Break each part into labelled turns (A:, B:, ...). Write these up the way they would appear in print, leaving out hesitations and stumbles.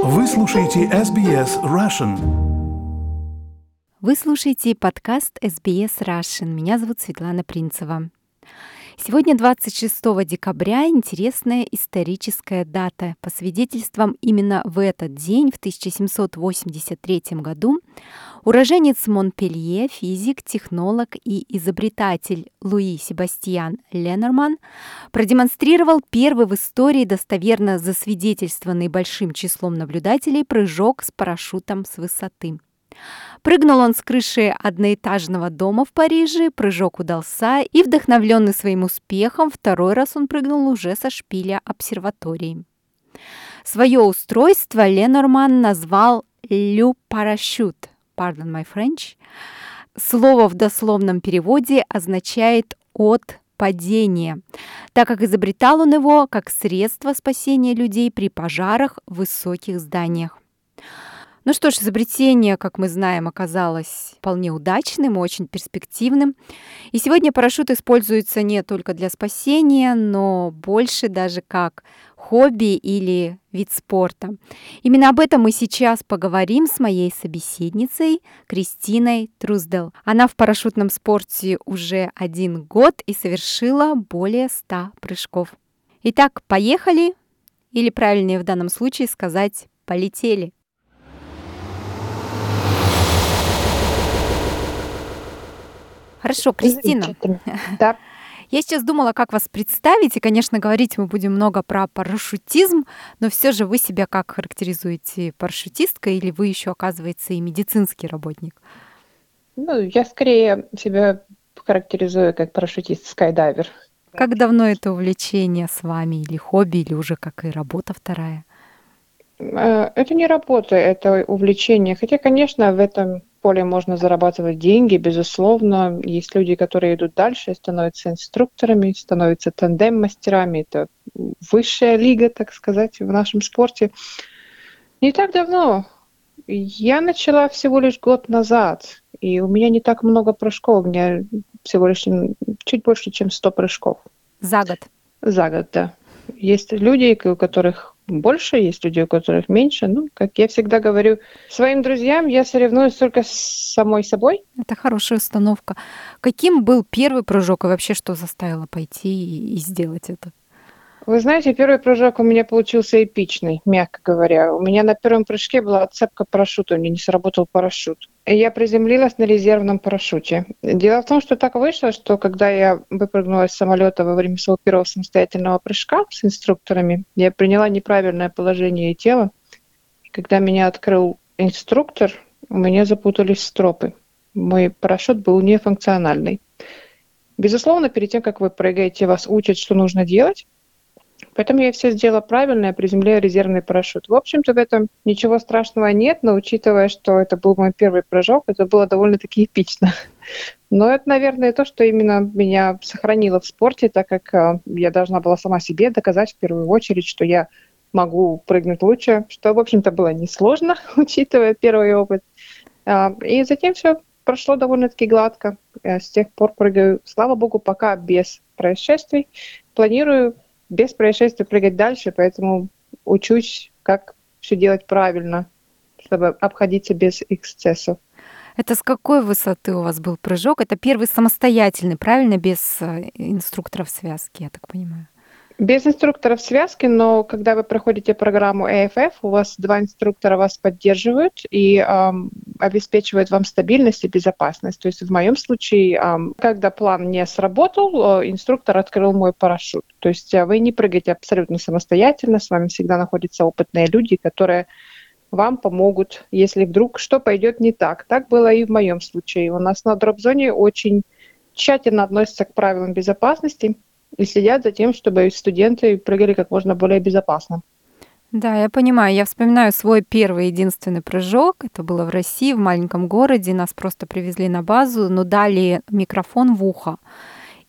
A: Вы слушаете SBS Russian.
B: Вы слушаете подкаст SBS Russian. Меня зовут Светлана Принцева. Сегодня 26 декабря интересная историческая дата. По свидетельствам, именно в этот день, в 1783 году, уроженец Монпелье, физик, технолог и изобретатель Луи Себастьян Ленорман продемонстрировал первый в истории достоверно засвидетельствованный большим числом наблюдателей прыжок с парашютом с высоты. Прыгнул он с крыши одноэтажного дома в Париже, прыжок удался, и, вдохновленный своим успехом, второй раз он прыгнул уже со шпиля обсерватории. Свое устройство Ленорман назвал «Le Parachute», pardon my French. Слово в дословном переводе означает «от падения», так как изобретал он его как средство спасения людей при пожарах в высоких зданиях. Ну что ж, изобретение, как мы знаем, оказалось вполне удачным и очень перспективным. И сегодня парашют используется не только для спасения, но больше даже как хобби или вид спорта. Именно об этом мы сейчас поговорим с моей собеседницей Кристиной Труздел. Она в парашютном спорте уже 1 год и совершила более 100 прыжков. Итак, поехали, или правильнее в данном случае сказать «полетели». Хорошо, Кристина.
C: Да.
B: Я сейчас думала, как вас представить, и, конечно, говорить мы будем много про парашютизм, но все же вы себя как характеризуете? Парашютистка или вы еще, оказывается, и медицинский работник?
C: Ну, я скорее себя характеризую как парашютист-скайдайвер.
B: Как давно это увлечение с вами, или хобби, или уже как и работа вторая?
C: Это не работа, это увлечение. Хотя, конечно, в этом поле можно зарабатывать деньги, безусловно. Есть люди, которые идут дальше, становятся инструкторами, становятся тандем-мастерами. Это высшая лига, так сказать, в нашем спорте. Не так давно. Я начала всего лишь год назад, и у меня не так много прыжков. У меня всего лишь чуть больше, чем 100 прыжков.
B: За год?
C: За год, да. Есть люди, у которых больше, есть люди, у которых меньше. Ну, как я всегда говорю своим друзьям, я соревнуюсь только с самой собой.
B: Это хорошая установка. Каким был первый прыжок и вообще что заставило пойти и сделать это?
C: Вы знаете, первый прыжок у меня получился эпичный, мягко говоря. У меня на первом прыжке была отцепка парашюта, у меня не сработал парашют. И я приземлилась на резервном парашюте. Дело в том, что так вышло, что когда я выпрыгнула из самолета во время своего первого самостоятельного прыжка с инструкторами, я приняла неправильное положение тела. И когда меня открыл инструктор, у меня запутались стропы. Мой парашют был нефункциональный. Безусловно, перед тем, как вы прыгаете, вас учат, что нужно делать. Поэтому я все сделала правильно, я приземляю резервный парашют. В общем-то, в этом ничего страшного нет, но учитывая, что это был мой первый прыжок, это было довольно-таки эпично. Но это, наверное, то, что именно меня сохранило в спорте, так как я должна была сама себе доказать в первую очередь, что я могу прыгнуть лучше, что, в общем-то, было несложно, учитывая первый опыт. И затем все прошло довольно-таки гладко. Я с тех пор прыгаю, слава богу, пока без происшествий. Планирую без происшествий прыгать дальше, поэтому учусь, как все делать правильно, чтобы обходиться без эксцессов.
B: Это с какой высоты у вас был прыжок? Это первый самостоятельный, правильно, без инструкторов связки, я так понимаю?
C: Без инструкторов связки, но когда вы проходите программу AFF, у вас 2 инструктора вас поддерживают и обеспечивают вам стабильность и безопасность. То есть в моем случае, когда план не сработал, инструктор открыл мой парашют. То есть вы не прыгаете абсолютно самостоятельно, с вами всегда находятся опытные люди, которые вам помогут, если вдруг что пойдет не так. Так было и в моем случае. У нас на дроп-зоне очень тщательно относятся к правилам безопасности и следят за тем, чтобы студенты прыгали как можно более безопасно.
B: Да, я понимаю. Я вспоминаю свой первый единственный прыжок. Это было в России, в маленьком городе. Нас просто привезли на базу, но дали микрофон в ухо.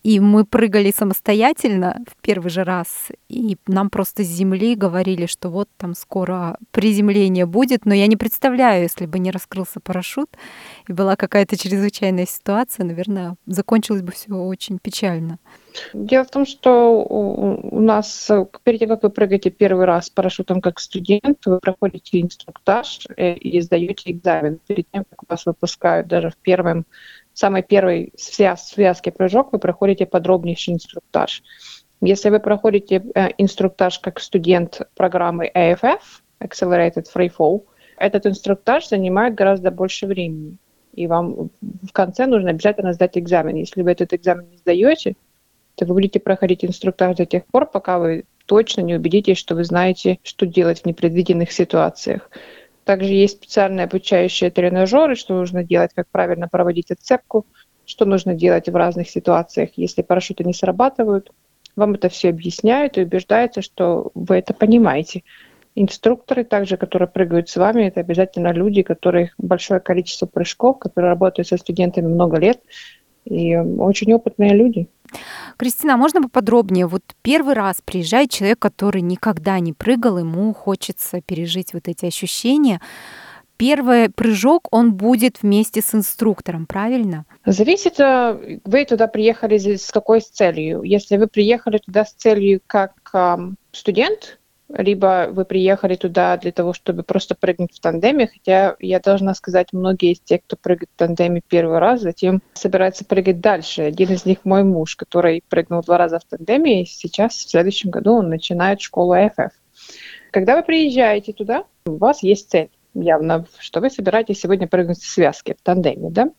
B: И мы прыгали самостоятельно в первый же раз, и нам просто с земли говорили, что вот там скоро приземление будет, но я не представляю, если бы не раскрылся парашют и была какая-то чрезвычайная ситуация, наверное, закончилось бы все очень печально.
C: Дело в том, что у нас, перед тем, как вы прыгаете первый раз с парашютом как студент, вы проходите инструктаж и сдаете экзамен. Перед тем, как вас выпускают даже в самой первой связке прыжок, вы проходите подробнейший инструктаж. Если вы проходите инструктаж как студент программы AFF, Accelerated Free Fall, этот инструктаж занимает гораздо больше времени. И вам в конце нужно обязательно сдать экзамен. Если вы этот экзамен не сдаете, то вы будете проходить инструктаж до тех пор, пока вы точно не убедитесь, что вы знаете, что делать в непредвиденных ситуациях. Также есть специальные обучающие тренажеры, что нужно делать, как правильно проводить отцепку, что нужно делать в разных ситуациях, если парашюты не срабатывают. Вам это все объясняют и убеждаются, что вы это понимаете. Инструкторы, также, которые прыгают с вами, это обязательно люди, у которых большое количество прыжков, которые работают со студентами много лет, и очень опытные люди.
B: Кристина, а можно поподробнее? Вот первый раз приезжает человек, который никогда не прыгал, ему хочется пережить вот эти ощущения. Первый прыжок, он будет вместе с инструктором, правильно?
C: Зависит, вы туда приехали с какой целью. Если вы приехали туда с целью как студент, либо вы приехали туда для того, чтобы просто прыгнуть в тандеме, хотя я должна сказать, многие из тех, кто прыгает в тандеме первый раз, затем собираются прыгать дальше. Один из них мой муж, который прыгнул 2 раза в тандеме, и сейчас в следующем году он начинает школу AFF. Когда вы приезжаете туда, у вас есть цель явно, что вы собираетесь сегодня прыгнуть в связке, в тандеме, да?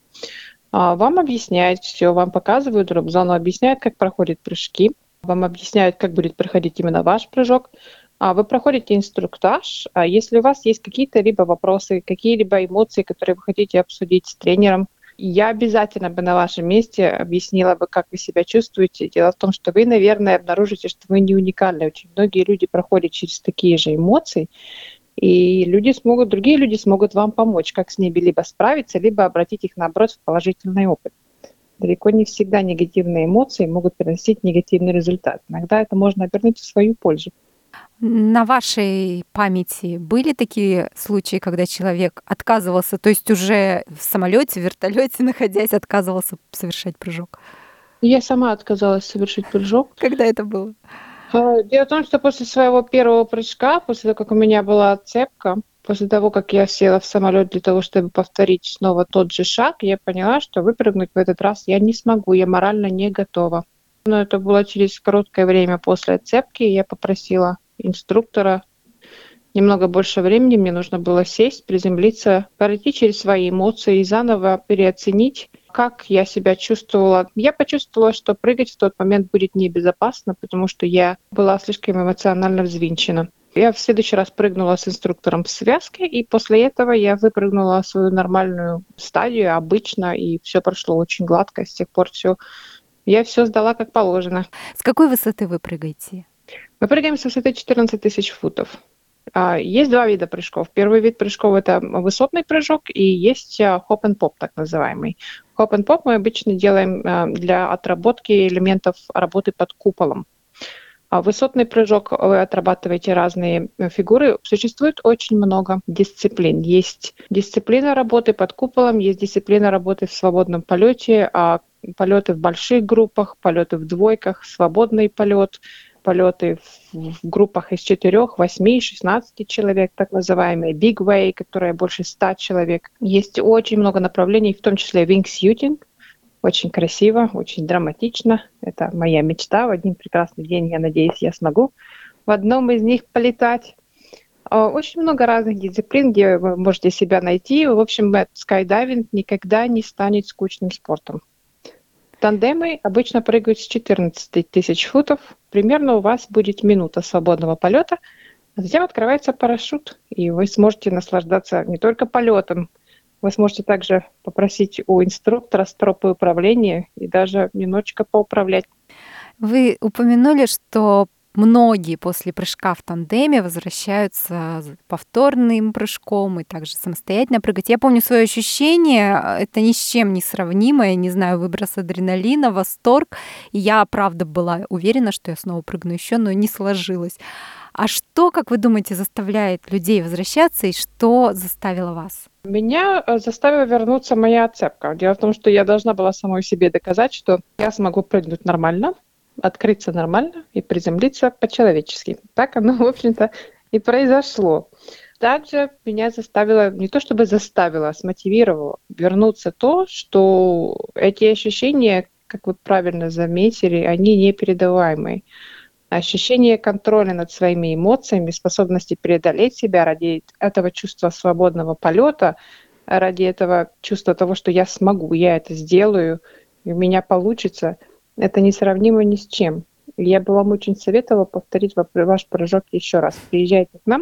C: Вам объясняют все, вам показывают дроп-зону, объясняют, как проходят прыжки, вам объясняют, как будет проходить именно ваш прыжок. Вы проходите инструктаж. Если у вас есть какие-то либо вопросы, какие-либо эмоции, которые вы хотите обсудить с тренером, я обязательно бы на вашем месте объяснила бы, как вы себя чувствуете. Дело в том, что вы, наверное, обнаружите, что вы не уникальны. Очень многие люди проходят через такие же эмоции, и другие люди смогут вам помочь, как с ними либо справиться, либо обратить их, наоборот, в положительный опыт. Далеко не всегда негативные эмоции могут приносить негативный результат. Иногда это можно обернуть в свою пользу.
B: На вашей памяти были такие случаи, когда человек отказывался, то есть уже в самолете, в вертолете, находясь, отказывался совершать прыжок?
C: Я сама отказалась совершить прыжок.
B: Когда это было?
C: Дело в том, что после своего первого прыжка, после того, как у меня была отцепка, после того, как я села в самолет для того, чтобы повторить снова тот же шаг, я поняла, что выпрыгнуть в этот раз я не смогу, я морально не готова. Но это было через короткое время после отцепки, я попросила инструктора немного больше времени, мне нужно было сесть, приземлиться, пройти через свои эмоции и заново переоценить, как я себя чувствовала. Я почувствовала, что прыгать в тот момент будет небезопасно, потому что я была слишком эмоционально взвинчена. Я в следующий раз прыгнула с инструктором в связке, и после этого я выпрыгнула свою нормальную стадию, обычно, и все прошло очень гладко. С тех пор я все сдала как положено.
B: С какой высоты вы прыгаете?
C: Мы прыгаем с высоты 14 тысяч футов. Есть 2 вида прыжков. Первый вид прыжков – это высотный прыжок, и есть хоп and pop, так называемый. Хоп and pop мы обычно делаем для отработки элементов работы под куполом. Высотный прыжок вы отрабатываете разные фигуры. Существует очень много дисциплин. Есть дисциплина работы под куполом, есть дисциплина работы в свободном полете, полеты в больших группах, полеты в двойках, свободный полет, полеты в группах из 4, 8, 16 человек, так называемые big way, которые больше 100 человек. Есть очень много направлений, в том числе wingsuiting. Очень красиво, очень драматично. Это моя мечта. В один прекрасный день, я надеюсь, я смогу в одном из них полетать. Очень много разных дисциплин, где вы можете себя найти. В общем, скайдайвинг никогда не станет скучным спортом. Тандемы обычно прыгают с 14 тысяч футов. Примерно у вас будет минута свободного полета, а затем открывается парашют, и вы сможете наслаждаться не только полетом, вы сможете также попросить у инструктора стропы управления и даже немножечко поуправлять.
B: Вы упомянули, что многие после прыжка в тандеме возвращаются с повторным прыжком и также самостоятельно прыгать. Я помню свое ощущение, это ни с чем не сравнимое, не знаю, выброс адреналина, восторг. И я, правда, была уверена, что я снова прыгну еще, но не сложилось. А что, как вы думаете, заставляет людей возвращаться и что заставило вас?
C: Меня заставила вернуться моя отцепка. Дело в том, что я должна была самой себе доказать, что я смогу прыгнуть нормально, открыться нормально и приземлиться по-человечески. Так оно, в общем-то, и произошло. Также меня заставило, не то чтобы заставило, а смотивировало вернуться то, что эти ощущения, как вы правильно заметили, они непередаваемые. Ощущение контроля над своими эмоциями, способности преодолеть себя ради этого чувства свободного полета, ради этого чувства того, что я смогу, я это сделаю, и у меня получится, это несравнимо ни с чем. Я бы вам очень советовала повторить ваш прыжок еще раз. Приезжайте к нам,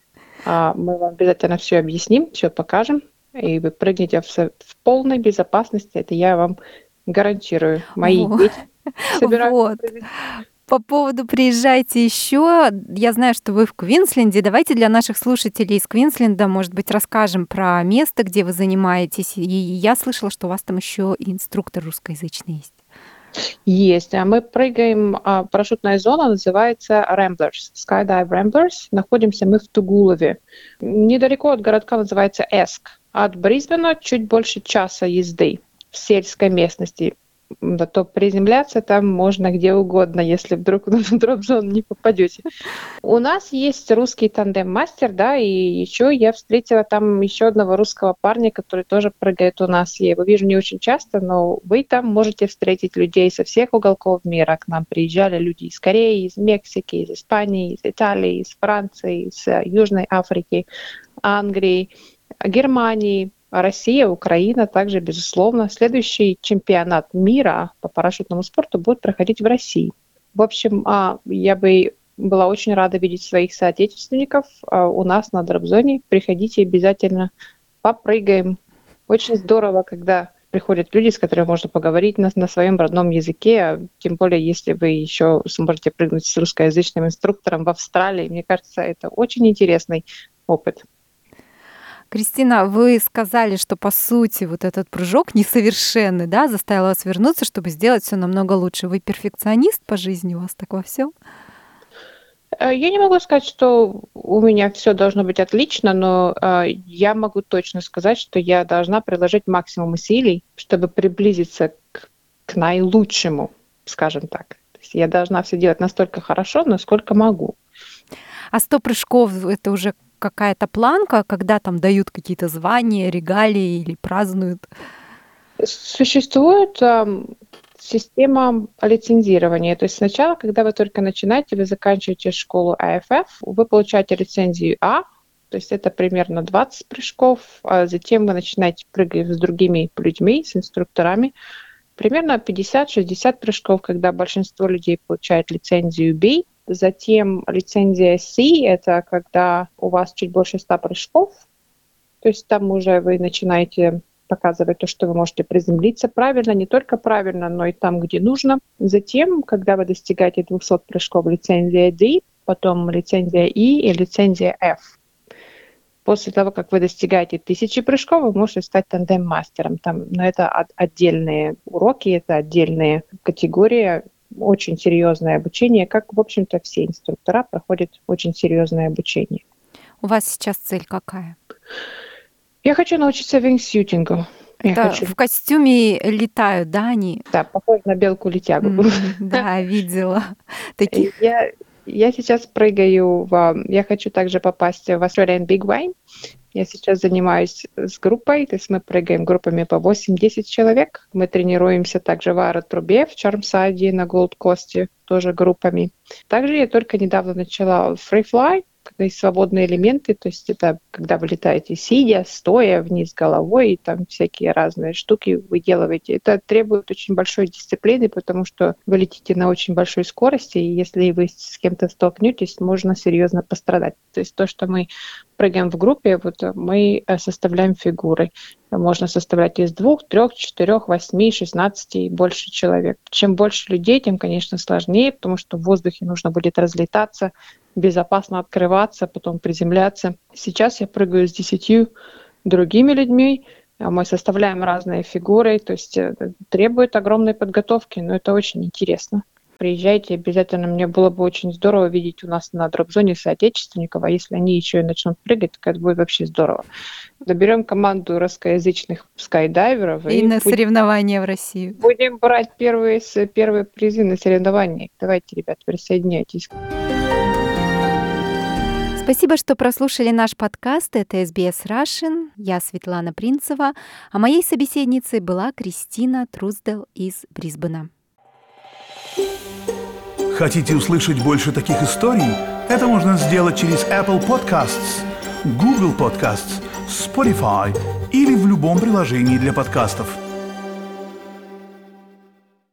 C: мы вам обязательно все объясним, все покажем, и вы прыгнете в полной безопасности, это я вам гарантирую. Мои дети собираются
B: Вот.
C: прыгать.
B: По поводу «приезжайте еще», я знаю, что вы в Квинсленде. Давайте для наших слушателей из Квинсленда, может быть, расскажем про место, где вы занимаетесь. И я слышала, что у вас там еще и инструктор русскоязычный есть.
C: Есть. Мы прыгаем, парашютная зона называется Ramblers, Skydive Ramblers. Находимся мы в Тугулове. Недалеко от городка называется Эск. От Брисбена чуть больше часа езды в сельской местности. Да, то приземляться там можно где угодно, если вдруг в дроп-зону не попадете. У нас есть русский тандем-мастер, да, и еще я встретила там еще одного русского парня, который тоже прыгает у нас. Я его вижу не очень часто, но вы там можете встретить людей со всех уголков мира. К нам приезжали люди из Кореи, из Мексики, из Испании, из Италии, из Франции, из Южной Африки, Англии, Германии. Россия, Украина также, безусловно. Следующий чемпионат мира по парашютному спорту будет проходить в России. В общем, я бы была очень рада видеть своих соотечественников у нас на дроп-зоне. Приходите обязательно, попрыгаем. Очень здорово, когда приходят люди, с которыми можно поговорить на своем родном языке, тем более, если вы еще сможете прыгнуть с русскоязычным инструктором в Австралии. Мне кажется, это очень интересный опыт.
B: Кристина, вы сказали, что по сути вот этот прыжок несовершенный, да, заставил вас вернуться, чтобы сделать все намного лучше. Вы перфекционист по жизни, у вас так во всем?
C: Я не могу сказать, что у меня все должно быть отлично, но я могу точно сказать, что я должна приложить максимум усилий, чтобы приблизиться к наилучшему, скажем так. То есть я должна все делать настолько хорошо, насколько могу.
B: А 100 прыжков — это уже какая-то планка, когда там дают какие-то звания, регалии или празднуют?
C: Существует система лицензирования. То есть сначала, когда вы только начинаете, вы заканчиваете школу АФФ, вы получаете лицензию А, то есть это примерно 20 прыжков, а затем вы начинаете прыгать с другими людьми, с инструкторами, примерно 50-60 прыжков, когда большинство людей получает лицензию B. Затем лицензия C — это когда у вас чуть больше 100 прыжков, то есть там уже вы начинаете показывать то, что вы можете приземлиться правильно, не только правильно, но и там, где нужно. Затем, когда вы достигаете 200 прыжков, лицензия D, потом лицензия E и лицензия F. После того, как вы достигаете 1000 прыжков, вы можете стать тандем-мастером. Но это отдельные уроки, это отдельные категории, очень серьезное обучение, как, в общем-то, все инструктора проходят очень серьезное обучение.
B: У вас сейчас цель какая?
C: Я хочу научиться вингсьютингу.
B: В костюме летают, да, они?
C: Да, похоже на белку-летягу.
B: Да, видела таких.
C: Я сейчас прыгаю я хочу также попасть в Australian Big Wine. Я сейчас занимаюсь с группой, то есть мы прыгаем группами по 8-10 человек. Мы тренируемся также в аэротрубе, в Чармсайде, на Голд-Косте, тоже группами. Также я только недавно начала Free Fly, когда есть свободные элементы, то есть это когда вы летаете сидя, стоя, вниз головой, и там всякие разные штуки вы делаете. Это требует очень большой дисциплины, потому что вы летите на очень большой скорости, и если вы с кем-то столкнетесь, можно серьезно пострадать. То есть то, что мы прыгаем в группе, вот мы составляем фигуры. Можно составлять из 2, 3, 4, 8, 16 и больше человек. Чем больше людей, тем, конечно, сложнее, потому что в воздухе нужно будет разлетаться, безопасно открываться, потом приземляться. Сейчас я прыгаю с 10 другими людьми, мы составляем разные фигуры, то есть требует огромной подготовки, но это очень интересно. Приезжайте обязательно, мне было бы очень здорово видеть у нас на дроп-зоне соотечественников, а если они еще и начнут прыгать, так это будет вообще здорово. Доберем команду русскоязычных скайдайверов
B: И на соревнования в Россию.
C: Будем брать первые призы на соревнованиях. Давайте, ребят, присоединяйтесь.
B: Спасибо, что прослушали наш подкаст. Это SBS Russian. Я Светлана Принцева. А моей собеседницей была Кристина Труздел из Брисбена.
A: Хотите услышать больше таких историй? Это можно сделать через Apple Podcasts, Google Podcasts, Spotify или в любом приложении для подкастов.